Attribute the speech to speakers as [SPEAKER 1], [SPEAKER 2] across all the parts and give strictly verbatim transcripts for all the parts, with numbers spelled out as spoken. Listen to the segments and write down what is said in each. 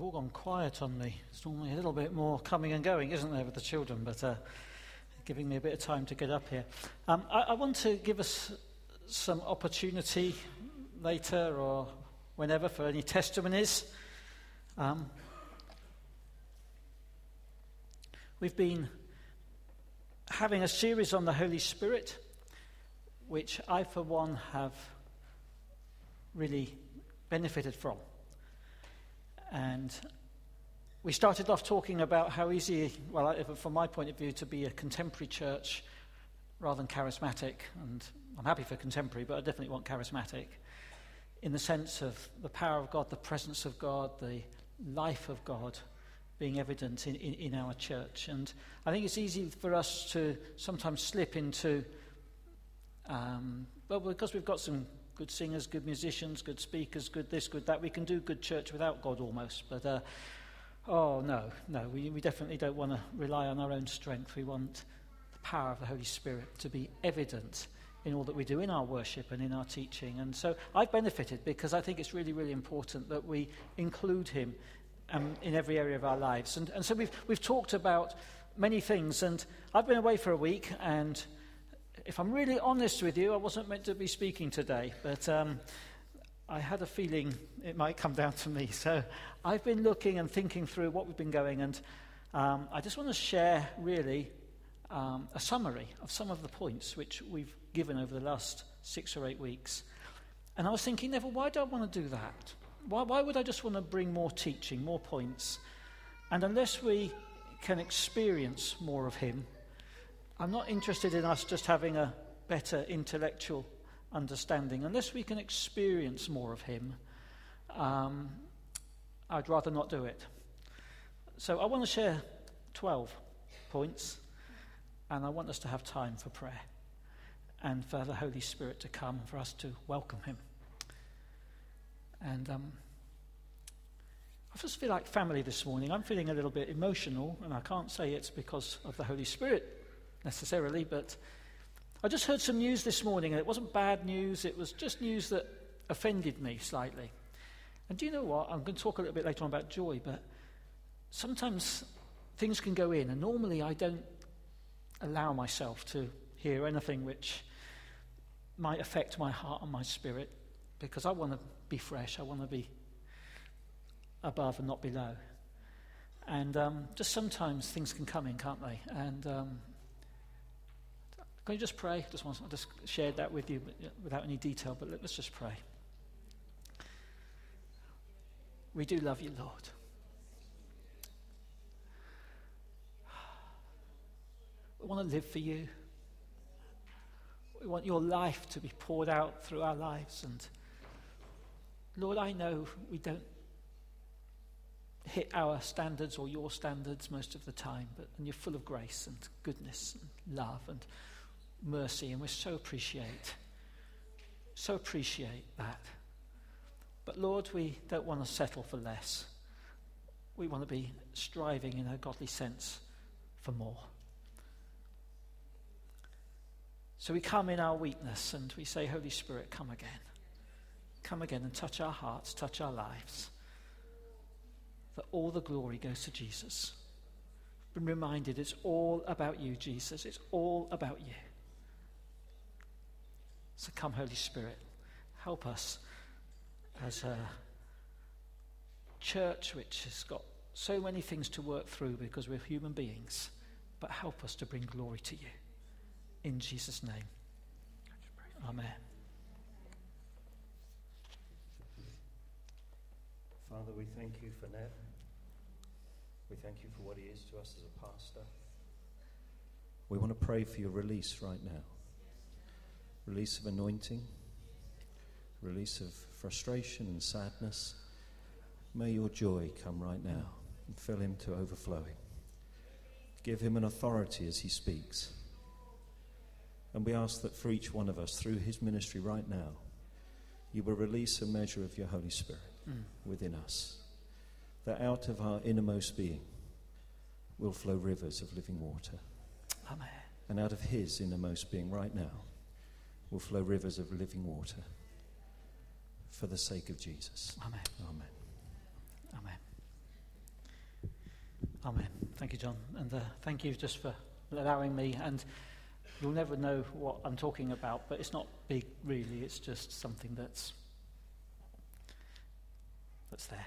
[SPEAKER 1] all gone quiet on me. It's normally a little bit more coming and going, isn't there, with the children, but uh, giving me a bit of time to get up here. Um, I, I want to give us some opportunity later or whenever for any testimonies. Um, we've been having a series on the Holy Spirit, which I, for one, have really benefited from. And we started off talking about how easy, well, from my point of view, to be a contemporary church rather than charismatic. And I'm happy for contemporary, but I definitely want charismatic, in the sense of the power of God, the presence of God, the life of God being evident in, in, in our church. And I think it's easy for us to sometimes slip into, um, well, because we've got some good singers, good musicians, good speakers, good this, good that. We can do good church without God almost. But, uh, oh, no, no, we, we definitely don't want to rely on our own strength. We want the power of the Holy Spirit to be evident in all that we do, in our worship and in our teaching. And so I've benefited because I think it's really, really important that we include him um, in every area of our lives. And, and so we've, we've talked about many things. And I've been away for a week, and if I'm really honest with you, I wasn't meant to be speaking today, but um, I had a feeling it might come down to me. So I've been looking and thinking through what we've been going, and um, I just want to share really um, a summary of some of the points which we've given over the last six or eight weeks. And I was thinking, Neville, why do I want to do that? Why, why would I just want to bring more teaching, more points? And unless we can experience more of him, I'm not interested in us just having a better intellectual understanding. Unless we can experience more of him, um, I'd rather not do it. So I want to share twelve points, and I want us to have time for prayer and for the Holy Spirit to come, for us to welcome him. And um, I just feel like family this morning. I'm feeling a little bit emotional, and I can't say it's because of the Holy Spirit necessarily, but I just heard some news this morning, and it wasn't bad news, it was just news that offended me slightly. And do you know what? I'm going to talk a little bit later on about joy, but sometimes things can go in, and normally I don't allow myself to hear anything which might affect my heart and my spirit, because I want to be fresh, I want to be above and not below. And um, just sometimes things can come in, can't they? And um, can you just pray? Just want, I just shared that with you without any detail, but let's just pray. We do love you, Lord. We want to live for you. We want your life to be poured out through our lives. And Lord, I know we don't hit our standards or your standards most of the time, but and you're full of grace and goodness and love and mercy, and we so appreciate, so appreciate that. But Lord, we don't want to settle for less. We want to be striving in a godly sense for more. So we come in our weakness and we say, Holy Spirit, come again. Come again and touch our hearts, touch our lives. That all the glory goes to Jesus. Been reminded it's all about you, Jesus. It's all about you. So come, Holy Spirit, help us as a church which has got so many things to work through because we're human beings, but help us to bring glory to you. In Jesus' name. Amen.
[SPEAKER 2] Father, we thank you for Nev. We thank you for what he is to us as a pastor. We want to pray for your release right now. Release of anointing, release of frustration and sadness. May your joy come right now and fill him to overflowing. Give him an authority as he speaks. And we ask that for each one of us, through his ministry right now, you will release a measure of your Holy Spirit mm. within us, that out of our innermost being will flow rivers of living water.
[SPEAKER 1] Amen.
[SPEAKER 2] And out of his innermost being right now will flow rivers of living water for the sake of Jesus.
[SPEAKER 1] Amen.
[SPEAKER 2] Amen.
[SPEAKER 1] Amen. Amen. Thank you, John. And uh, thank you just for allowing me. And you'll never know what I'm talking about, but it's not big, really. It's just something that's that's there.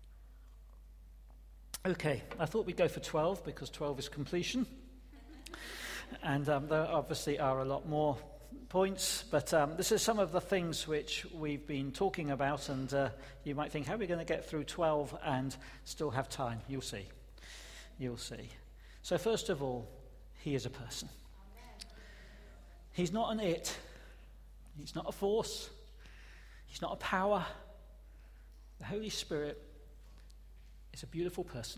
[SPEAKER 1] Okay, I thought we'd go for twelve because twelve is completion. And um, there obviously are a lot more points, but um, this is some of the things which we've been talking about, and uh, you might think, how are we going to get through twelve and still have time? You'll see. You'll see. So first of all, he is a person. He's not an it. He's not a force. He's not a power. The Holy Spirit is a beautiful person.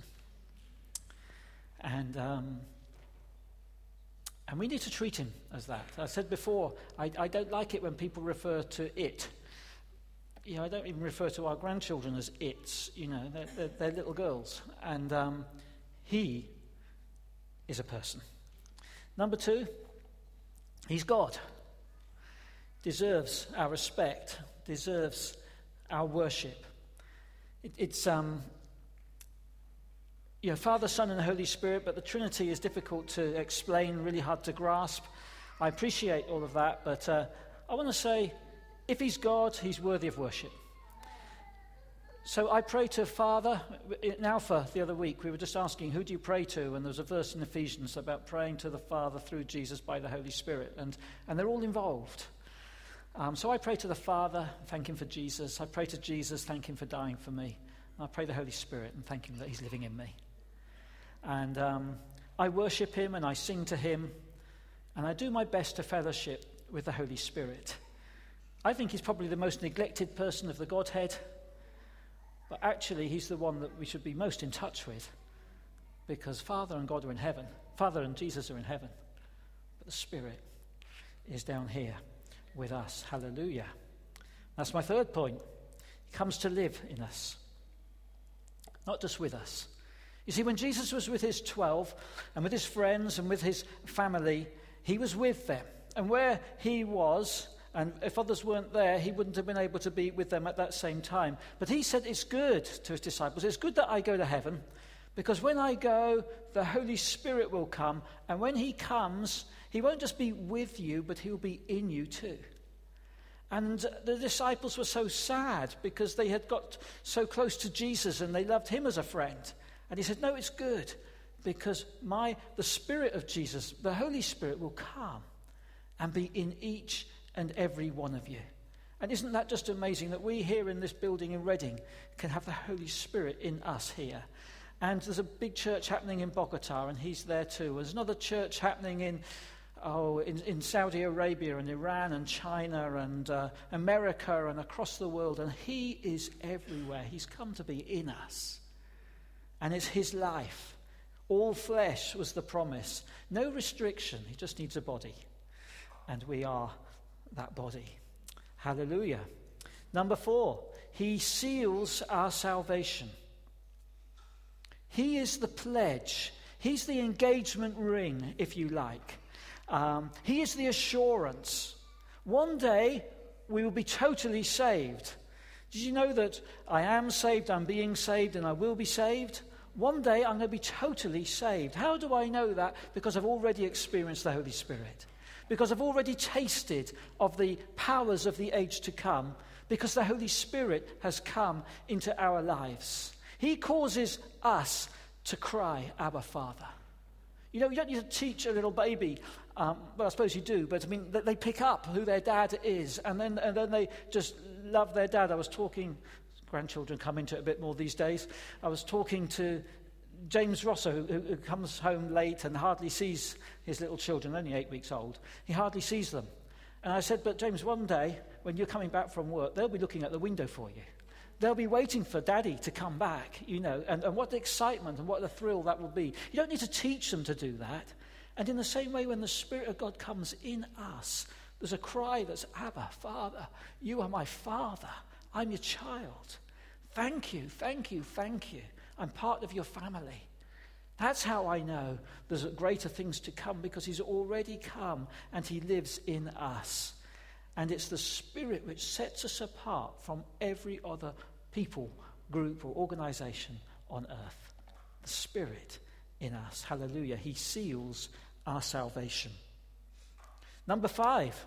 [SPEAKER 1] And um, and we need to treat him as that. I said before, I, I don't like it when people refer to it. You know, I don't even refer to our grandchildren as its. You know, they're, they're, they're little girls. And um, he is a person. Number two, he's God. Deserves our respect. Deserves our worship. It, it's um, you know, Father, Son, and Holy Spirit, but the Trinity is difficult to explain, really hard to grasp. I appreciate all of that, but uh, I want to say, if he's God, he's worthy of worship. So I pray to Father. In Alpha the other week, we were just asking, who do you pray to? And there's a verse in Ephesians about praying to the Father through Jesus by the Holy Spirit, and, and they're all involved. Um, so I pray to the Father, thank him for Jesus. I pray to Jesus, thank him for dying for me. And I pray the Holy Spirit and thank him that he's living in me. And um, I worship him and I sing to him, and I do my best to fellowship with the Holy Spirit. I think he's probably the most neglected person of the Godhead, but actually he's the one that we should be most in touch with, because Father and God are in heaven. Father and Jesus are in heaven, but the Spirit is down here with us. Hallelujah. That's my third point. He comes to live in us, not just with us. You see, when Jesus was with his twelve and with his friends and with his family, he was with them. And where he was, and if others weren't there, he wouldn't have been able to be with them at that same time. But he said, it's good to his disciples, it's good that I go to heaven, because when I go, the Holy Spirit will come. And when he comes, he won't just be with you, but he will be in you too. And the disciples were so sad because they had got so close to Jesus and they loved him as a friend. And he said, no, it's good, because my the Spirit of Jesus, the Holy Spirit, will come and be in each and every one of you. And isn't that just amazing that we here in this building in Reading can have the Holy Spirit in us here? And there's a big church happening in Bogota, and he's there too. There's another church happening in oh, in, in Saudi Arabia and Iran and China and uh, America and across the world, and he is everywhere. He's come to be in us. And it's his life. All flesh was the promise. No restriction. He just needs a body. And we are that body. Hallelujah. Number four, he seals our salvation. He is the pledge. He's the engagement ring, if you like. Um, he is the assurance. One day we will be totally saved. Did you know that I am saved, I'm being saved, and I will be saved? One day I'm going to be totally saved. How do I know that? Because I've already experienced the Holy Spirit. Because I've already tasted of the powers of the age to come. Because the Holy Spirit has come into our lives. He causes us to cry, Abba, Father. You know, you don't need to teach a little baby. Um, well, I suppose you do, but I mean, they pick up who their dad is, and then and then they just love their dad. I was talking, grandchildren come into it a bit more these days. I was talking to James Rosso, who, who comes home late and hardly sees his little children, only eight weeks old. He hardly sees them. And I said, but James, one day, when you're coming back from work, they'll be looking at the window for you. They'll be waiting for Daddy to come back, you know, and, and what the excitement and what the thrill that will be. You don't need to teach them to do that. And in the same way, when the Spirit of God comes in us, there's a cry that's, Abba, Father, you are my Father. I'm your child. Thank you, thank you, thank you. I'm part of your family. That's how I know there's greater things to come, because he's already come and he lives in us. And it's the Spirit which sets us apart from every other people, group or organization on earth. The Spirit in us. Hallelujah. He seals our salvation. Number five,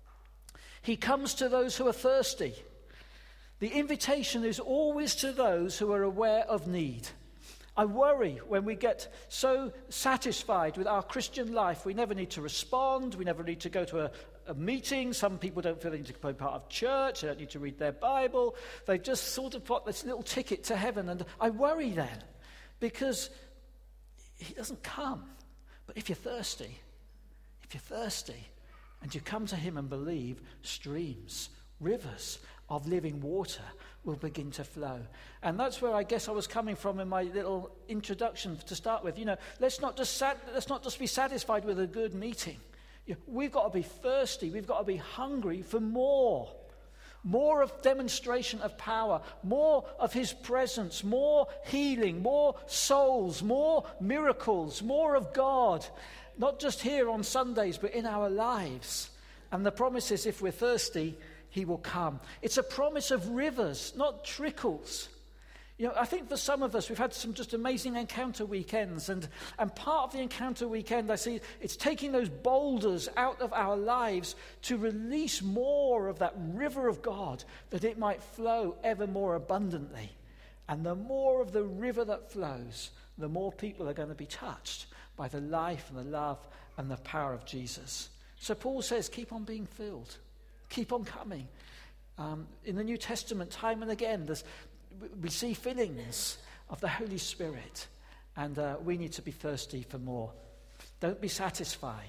[SPEAKER 1] he comes to those who are thirsty. The invitation is always to those who are aware of need. I worry when we get so satisfied with our Christian life, we never need to respond, we never need to go to a, a meeting. Some people don't feel they need to be part of church, they don't need to read their Bible. They've just sort of got this little ticket to heaven. And I worry then, because he doesn't come. But if you're thirsty, if you're thirsty, and you come to him and believe, streams, rivers of living water will begin to flow. And that's where I guess I was coming from in my little introduction to start with. You know, let's not just sat, let's not just be satisfied with a good meeting. You know, we've got to be thirsty. We've got to be hungry for more. More of demonstration of power, more of his presence, more healing, more souls, more miracles, more of God. Not just here on Sundays, but in our lives. And the promise is, if we're thirsty, he will come. It's a promise of rivers, not trickles. You know, I think for some of us, we've had some just amazing encounter weekends. And, and part of the encounter weekend, I see, it's taking those boulders out of our lives to release more of that river of God, that it might flow ever more abundantly. And the more of the river that flows, the more people are going to be touched by the life and the love and the power of Jesus. So Paul says, keep on being filled. Keep on coming. Um, in the New Testament, time and again, we see fillings of the Holy Spirit. And uh, we need to be thirsty for more. Don't be satisfied,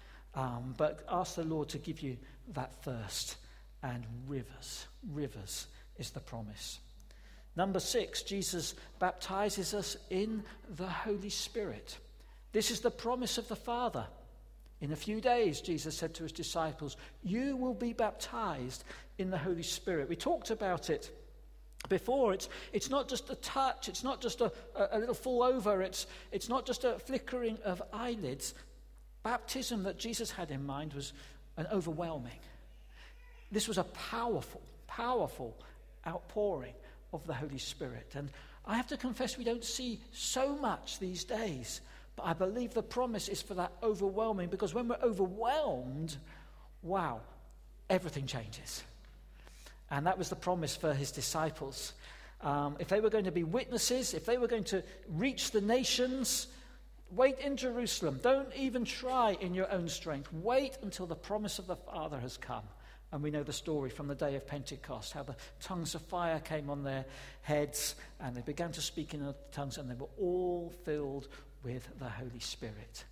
[SPEAKER 1] um, but ask the Lord to give you that thirst. And rivers, rivers is the promise. Number six, Jesus baptizes us in the Holy Spirit. This is the promise of the Father. In a few days, Jesus said to his disciples, you will be baptized in the Holy Spirit. We talked about it before. It's, it's not just a touch. It's not just a, a, a little fall over. It's, it's not just a flickering of eyelids. Baptism that Jesus had in mind was an overwhelming. This was a powerful, powerful outpouring of the Holy Spirit. And I have to confess, we don't see so much these days. But I believe the promise is for that overwhelming, because when we're overwhelmed, wow, everything changes. And that was the promise for his disciples. Um, if they were going to be witnesses, if they were going to reach the nations, wait in Jerusalem. Don't even try in your own strength. Wait until the promise of the Father has come. And we know the story from the day of Pentecost, how the tongues of fire came on their heads, and they began to speak in other tongues, and they were all filled with the Holy Spirit.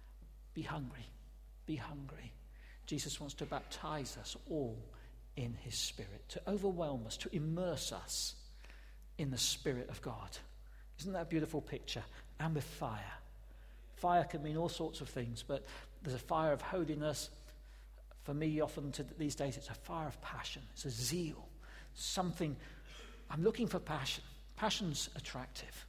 [SPEAKER 1] Be hungry. Be hungry. Jesus wants to baptize us all in his Spirit, to overwhelm us, to immerse us in the Spirit of God. Isn't that a beautiful picture? And with fire. Fire can mean all sorts of things, but there's a fire of holiness. For me, often to, these days, it's a fire of passion. It's a zeal. Something, I'm looking for passion. Passion's attractive.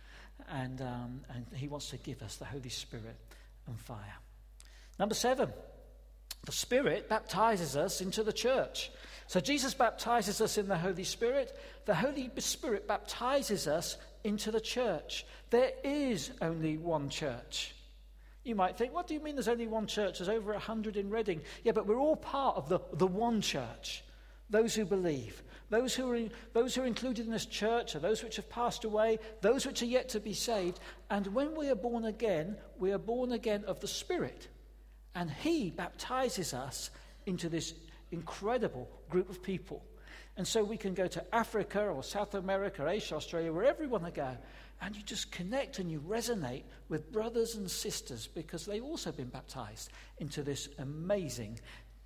[SPEAKER 1] And, um, and he wants to give us the Holy Spirit and fire. Number seven, the Spirit baptizes us into the church. So Jesus baptizes us in the Holy Spirit. The Holy Spirit baptizes us into the church. There is only one church. You might think, what do you mean there's only one church? There's over a hundred in Reading. Yeah, but we're all part of the, the one church. Those who believe. Those who, are in, those who are included in this church are those which have passed away, those which are yet to be saved. And when we are born again, we are born again of the Spirit. And he baptizes us into this incredible group of people. And so we can go to Africa or South America, Asia, Australia, wherever we want to go. And you just connect and you resonate with brothers and sisters, because they've also been baptized into this amazing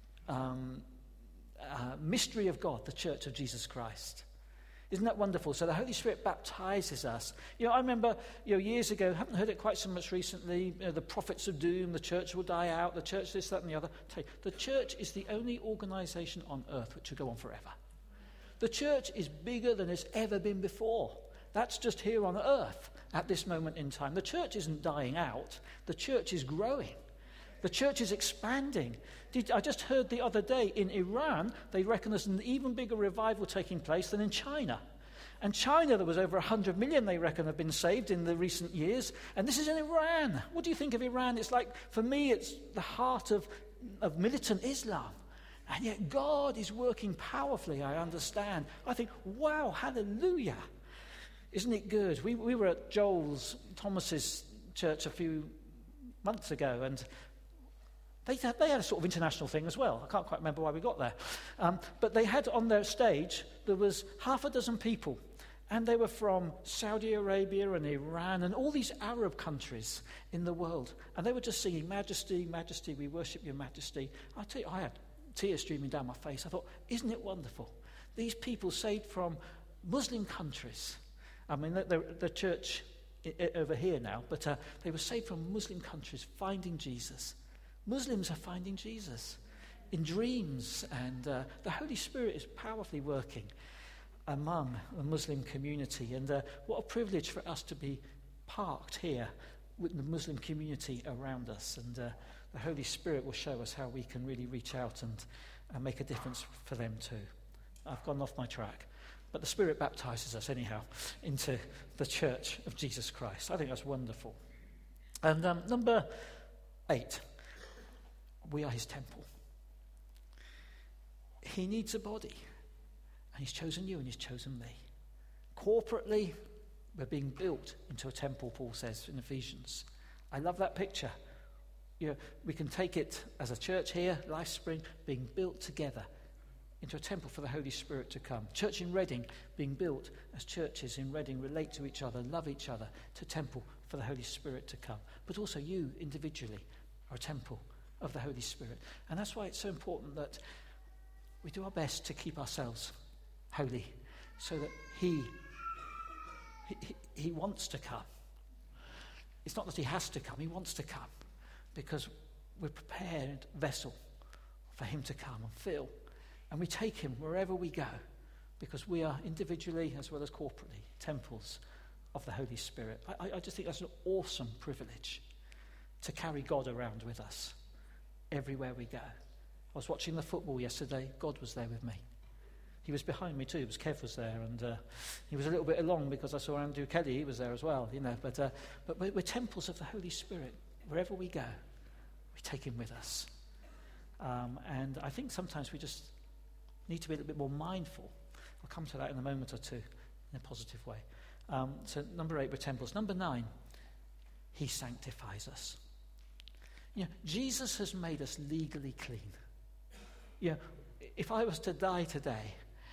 [SPEAKER 1] um Uh, mystery of God, the Church of Jesus Christ. Isn't that wonderful? So the Holy Spirit baptizes us. You know, I remember, you know, years ago, haven't heard it quite so much recently, you know, the prophets of doom, the church will die out, the church this, that, and the other. The church is the only organization on earth which will go on forever. The church is bigger than it's ever been before. That's just here on earth at this moment in time. The church isn't dying out. The church is growing. The church is expanding. Did, I just heard the other day in Iran, they reckon there's an even bigger revival taking place than in China. And China, there was over one hundred million, they reckon, have been saved in the recent years. And this is in Iran. What do you think of Iran? It's like, for me, it's the heart of, of militant Islam. And yet God is working powerfully, I understand. I think, wow, hallelujah. Isn't it good? We, we were at Joel's, Thomas's church a few months ago, and they had, they had a sort of international thing as well. I can't quite remember why we got there. Um, but they had on their stage, there was half a dozen people, and they were from Saudi Arabia and Iran and all these Arab countries in the world. And they were just singing, Majesty, Majesty, we worship your Majesty. I tell you, I had tears streaming down my face. I thought, isn't it wonderful? These people saved from Muslim countries. I mean, the, the, the church I, I, over here now, but uh, they were saved from Muslim countries, finding Jesus. Muslims are finding Jesus in dreams, and uh, the Holy Spirit is powerfully working among the Muslim community. And uh, what a privilege for us to be parked here with the Muslim community around us. And uh, the Holy Spirit will show us how we can really reach out and, and make a difference for them too. I've gone off my track. But the Spirit baptizes us anyhow into the church of Jesus Christ. I think that's wonderful. And um, number eight, we are his temple. He needs a body. And he's chosen you and he's chosen me. Corporately, we're being built into a temple, Paul says in Ephesians. I love that picture. You know, we can take it as a church here, LifeSpring, being built together into a temple for the Holy Spirit to come. Church in Reading being built as churches in Reading relate to each other, love each other, to temple for the Holy Spirit to come. But also you individually are a temple of the Holy Spirit. And that's why it's so important that we do our best to keep ourselves holy so that he, he, he wants to come. It's not that he has to come, he wants to come because we're a prepared vessel for him to come and fill. And we take him wherever we go because we are individually as well as corporately temples of the Holy Spirit. I, I just think that's an awesome privilege to carry God around with us everywhere we go. I was watching the football yesterday. God was there with me. He was behind me too. It was Kev was there, and uh, he was a little bit along because I saw Andrew Kelly. He was there as well, you know. But uh, but we're, we're temples of the Holy Spirit. Wherever we go, we take him with us. Um, and I think sometimes we just need to be a little bit more mindful. I'll come to that in a moment or two in a positive way. Um, so number eight, we're temples. Number nine, he sanctifies us. You know, Jesus has made us legally clean. You know, if I was to die today,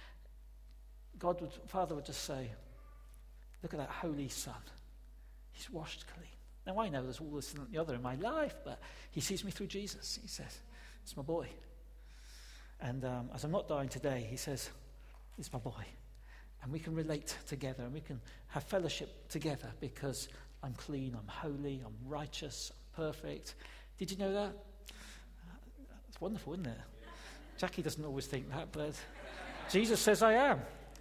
[SPEAKER 1] God would, Father would just say, look at that holy Son. He's washed clean. Now I know there's all this and the other in my life, but he sees me through Jesus. He says, it's my boy. And um, as I'm not dying today, he says, it's my boy. And we can relate together and we can have fellowship together because I'm clean, I'm holy, I'm righteous, I'm perfect. Did you know that? Uh, it's wonderful, isn't it? Jackie doesn't always think that, but Jesus says I am.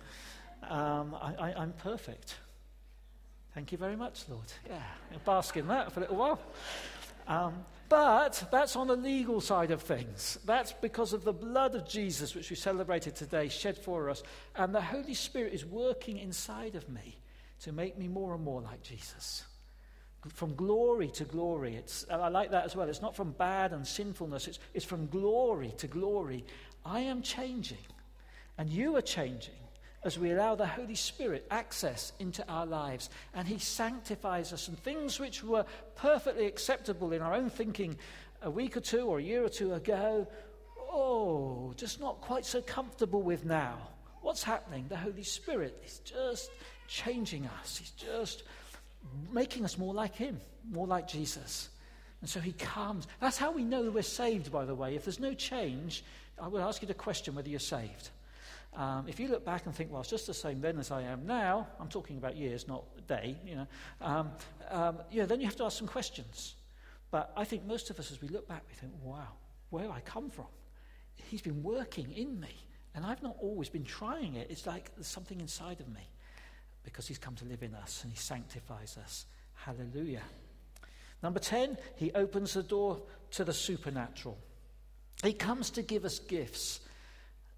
[SPEAKER 1] Um, I, I, I'm perfect. Thank you very much, Lord. Yeah, I'll bask in that for a little while. Um, but that's on the legal side of things. That's because of the blood of Jesus, which we celebrated today, shed for us. And the Holy Spirit is working inside of me to make me more and more like Jesus. From glory to glory. It's, I like that as well. It's not from bad and sinfulness. It's, it's from glory to glory. I am changing, and you are changing as we allow the Holy Spirit access into our lives. And he sanctifies us. And things which were perfectly acceptable in our own thinking a week or two or a year or two ago, oh, just not quite so comfortable with now. What's happening? The Holy Spirit is just changing us. He's just making us more like him, more like Jesus. And so he comes. That's how we know that we're saved, by the way. If there's no change, I would ask you to question whether you're saved. Um, if you look back and think, well, it's just the same then as I am now, I'm talking about years, not a day, you know, um, um, yeah, then you have to ask some questions. But I think most of us, as we look back, we think, wow, where I come from? He's been working in me, and I've not always been trying it. It's like there's something inside of me because he's come to live in us and he sanctifies us. Hallelujah. Number ten, he opens the door to the supernatural. He comes to give us gifts.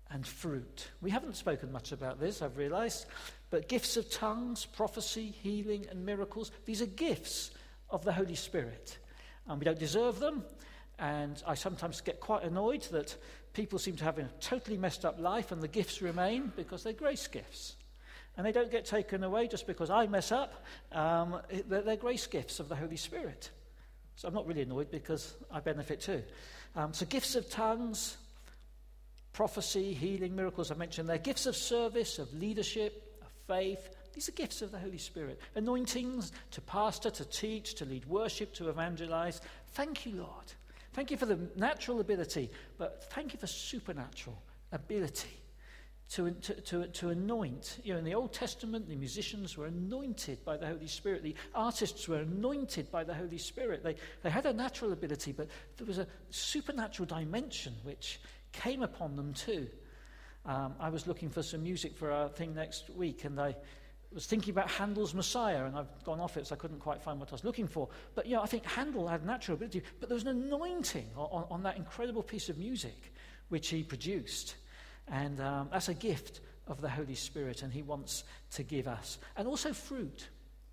[SPEAKER 1] and fruit. We haven't spoken much about this, I've realized, but gifts of tongues, prophecy, healing, and miracles, these are gifts of the Holy Spirit. And we don't deserve them, and I sometimes get quite annoyed that people seem to have a totally messed up life and the gifts remain because they're grace gifts. And they don't get taken away just because I mess up. Um, they're, they're grace gifts of the Holy Spirit. So I'm not really annoyed because I benefit too. Um, so gifts of tongues, prophecy, healing, miracles, I mentioned there. Gifts of service, of leadership, of faith. These are gifts of the Holy Spirit. Anointings to pastor, to teach, to lead worship, to evangelize. Thank you, Lord. Thank you for the natural ability, but thank you for supernatural ability to, to, to, to anoint. You know, in the Old Testament, the musicians were anointed by the Holy Spirit. The artists were anointed by the Holy Spirit. They, they had a natural ability, but there was a supernatural dimension which came upon them too. Um, I was looking for some music for our thing next week, and I was thinking about Handel's Messiah, and I've gone off it, so I couldn't quite find what I was looking for. But, you know, I think Handel had natural ability, but there was an anointing on, on that incredible piece of music which he produced. And um, that's a gift of the Holy Spirit, and he wants to give us. And also fruit.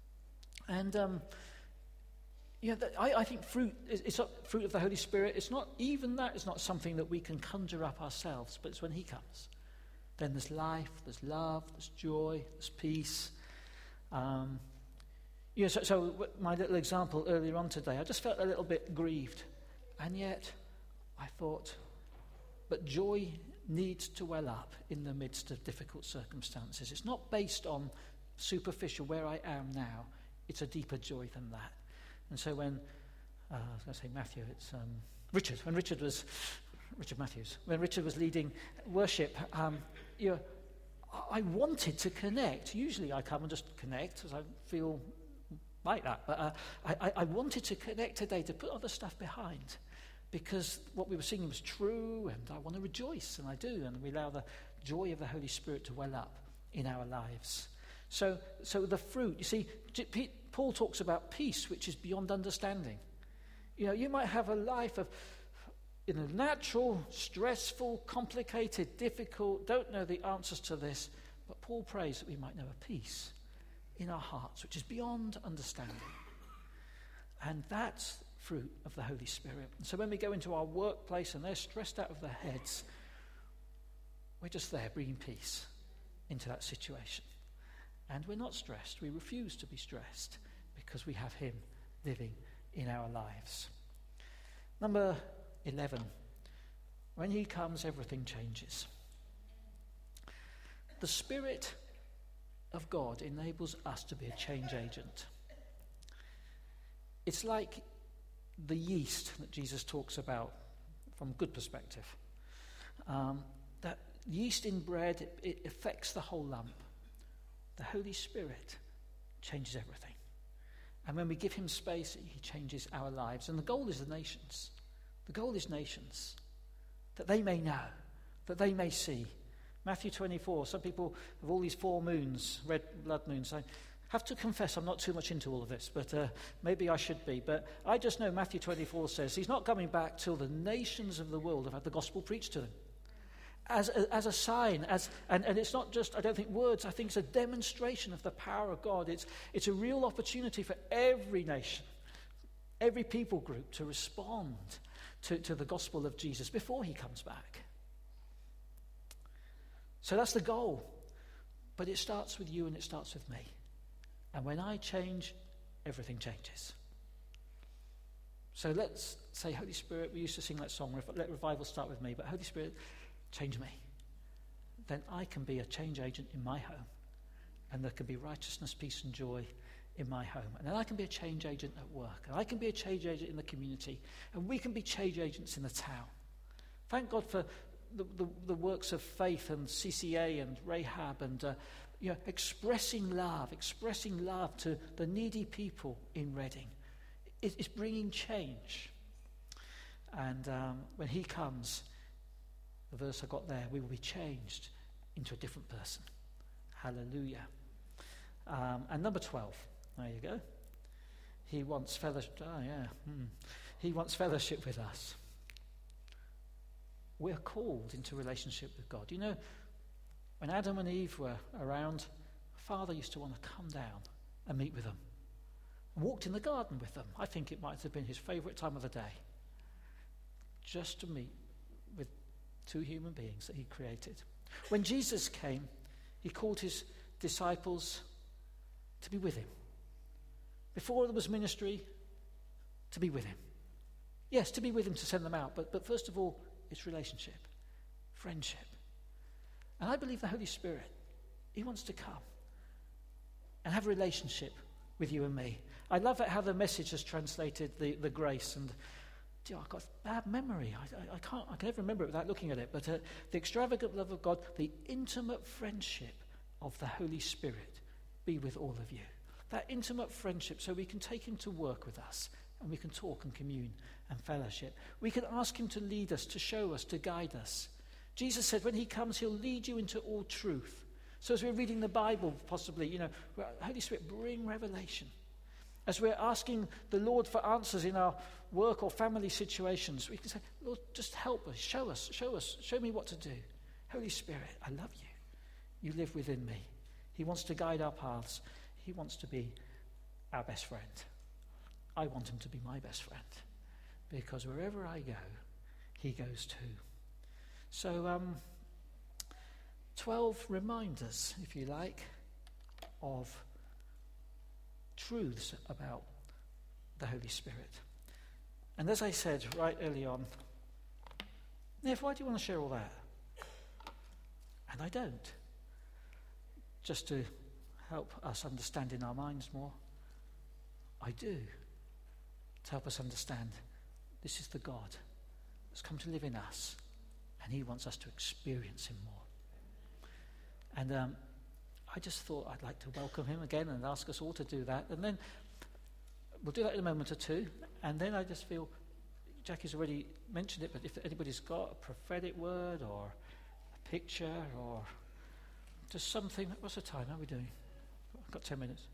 [SPEAKER 1] And, um, you know, I, I think fruit is it's not fruit of the Holy Spirit. It's not even that. It's not something that we can conjure up ourselves, but it's when he comes. Then there's life, there's love, there's joy, there's peace. Um, you know, so, so my little example earlier on today, I just felt a little bit grieved. And yet, I thought, but joy needs to well up in the midst of difficult circumstances. It's not based on superficial where I am now. It's a deeper joy than that. And so when, uh, I was going to say Matthew, it's um, Richard. When Richard was, Richard Matthews, when Richard was leading worship, um, you know, I wanted to connect. Usually I come and just connect because I feel like that. But uh, I, I wanted to connect today, to put other stuff behind. Because what we were singing was true, and I want to rejoice, and I do. And we allow the joy of the Holy Spirit to well up in our lives. So, so the fruit, you see, Paul talks about peace, which is beyond understanding. You know, you might have a life of, you know, natural, stressful, complicated, difficult, don't know the answers to this, but Paul prays that we might know a peace in our hearts, which is beyond understanding. And that's fruit of the Holy Spirit. And so when we go into our workplace and they're stressed out of their heads, we're just there bringing peace into that situation. And we're not stressed. We refuse to be stressed because we have him living in our lives. Number eleven. When he comes, everything changes. The Spirit of God enables us to be a change agent. It's like the yeast that Jesus talks about from a good perspective. Um, that yeast in bread, it, it affects the whole lump. The Holy Spirit changes everything. And when we give him space, he changes our lives. And the goal is the nations. The goal is nations. That they may know, that they may see. Matthew twenty-four, some people have all these four moons, red blood moons. I have to confess I'm not too much into all of this, but uh, maybe I should be. But I just know Matthew twenty-four says he's not coming back till the nations of the world have had the gospel preached to them. As a, as a sign, as and, and it's not just, I don't think, words, I think it's a demonstration of the power of God. It's, it's a real opportunity for every nation, every people group to respond to, to the gospel of Jesus before he comes back. So that's the goal. But it starts with you and it starts with me. And when I change, everything changes. So let's say, Holy Spirit, we used to sing that song, let revival start with me, but Holy Spirit, change me. Then I can be a change agent in my home. And there can be righteousness, peace and joy in my home. And then I can be a change agent at work. And I can be a change agent in the community. And we can be change agents in the town. Thank God for the, the, the works of faith and C C A and Rahab and uh, you know, expressing love, expressing love to the needy people in Reading. It, it's bringing change. And um, when he comes, the verse I got there, we will be changed into a different person. Hallelujah. Um, and number twelve, there you go. He wants fellowship. Oh, yeah. Hmm. He wants fellowship with us. we're called into relationship with God. You know, when Adam and Eve were around, Father used to want to come down and meet with them. Walked in the garden with them. I think it might have been his favourite time of the day. Just to meet with two human beings that he created. When Jesus came, he called his disciples to be with him. Before there was ministry, to be with him. Yes, to be with him, to send them out, but, but first of all, it's relationship, friendship. And I believe the Holy Spirit, he wants to come and have a relationship with you and me. I love it how the Message has translated the, the grace, and dear, I've got a bad memory. I, I, I can't, I can never remember it without looking at it, but uh, the extravagant love of God, the intimate friendship of the Holy Spirit be with all of you. That intimate friendship, so we can take him to work with us, and we can talk and commune and fellowship. We can ask him to lead us, to show us, to guide us. Jesus said when he comes, he'll lead you into all truth. So as we're reading the Bible, possibly, you know, Holy Spirit, bring revelation. As we're asking the Lord for answers in our work or family situations, we can say, Lord, just help us, show us, show us, show me what to do. Holy Spirit, I love you. You live within me. He wants to guide our paths. He wants to be our best friend. I want him to be my best friend, because wherever I go, he goes too. So, um, twelve reminders, if you like, of truths about the Holy Spirit. And as I said right early on, Nev, why do you want to share all that? And I don't. Just to help us understand in our minds more. I do. To help us understand this is the God that's come to live in us, and he wants us to experience him more. And um, I just thought I'd like to welcome him again and ask us all to do that. And then we'll do that in a moment or two. And then I just feel, Jackie's already mentioned it, but if anybody's got a prophetic word or a picture or just something. What's the time? How are we doing? I've got ten minutes.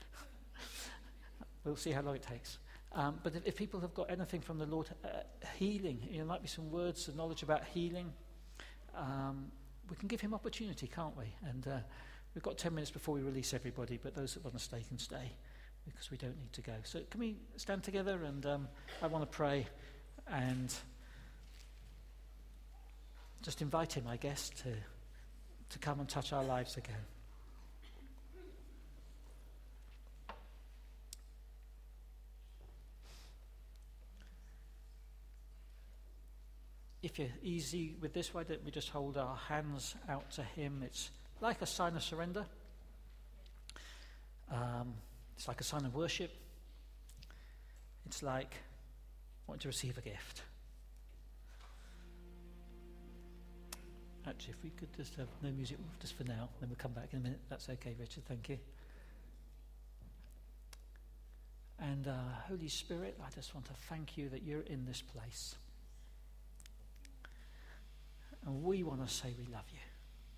[SPEAKER 1] We'll see how long it takes. Um, but if, if people have got anything from the Lord, uh, healing, you know, there might be some words and knowledge about healing. Um, we can give him opportunity, can't we? And uh, we've got ten minutes before we release everybody, but those that want to stay can stay, because we don't need to go. So can we stand together? And um, I want to pray and just invite him, I guess, to to come and touch our lives again. If you're easy with this, why don't we just hold our hands out to him? It's like a sign of surrender. Um, it's like a sign of worship. It's like wanting to receive a gift. Actually, if we could just have no music just for now, then we'll come back in a minute. That's okay, Richard, thank you. And uh, Holy Spirit, I just want to thank you that you're in this place. And we want to say we love you.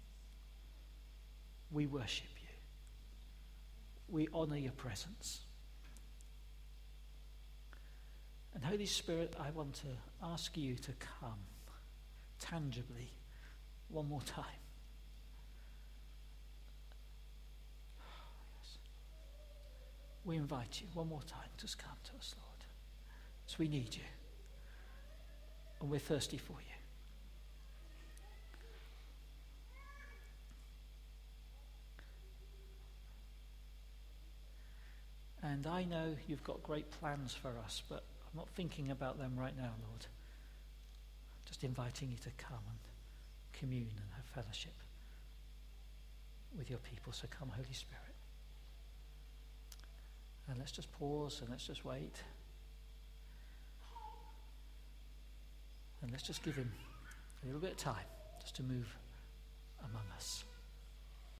[SPEAKER 1] We worship you. We honour your presence. And Holy Spirit, I want to ask you to come tangibly one more time. Yes. We invite you one more time. Just come to us, Lord. Because we need you. And we're thirsty for you. And I know you've got great plans for us, but I'm not thinking about them right now, Lord. I'm just inviting you to come and commune and have fellowship with your people. So come, Holy Spirit. And let's just pause and let's just wait. And let's just give him a little bit of time just to move among us.